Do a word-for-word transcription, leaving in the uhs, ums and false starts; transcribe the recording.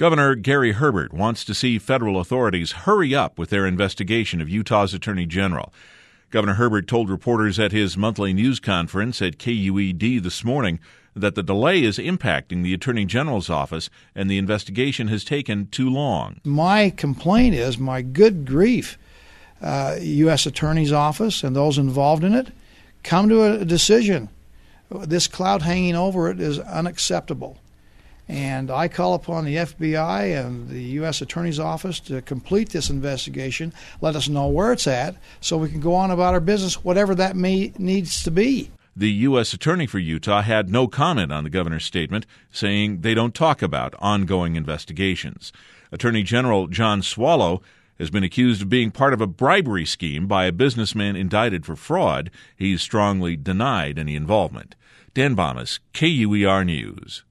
Governor Gary Herbert wants to see federal authorities hurry up with their investigation of Utah's Attorney General. Governor Herbert told reporters at his monthly news conference at K U E D this morning that the delay is impacting the Attorney General's office and the investigation has taken too long. My complaint is, my good grief, uh, U S Attorney's Office and those involved in it, come to a decision. This cloud hanging over it is unacceptable. And I call upon the F B I and the U S Attorney's Office to complete this investigation, let us know where it's at, so we can go on about our business, whatever that may needs to be. The U S Attorney for Utah had no comment on the governor's statement, saying they don't talk about ongoing investigations. Attorney General John Swallow has been accused of being part of a bribery scheme by a businessman indicted for fraud. He's strongly denied any involvement. Dan Bomas, K U E R News.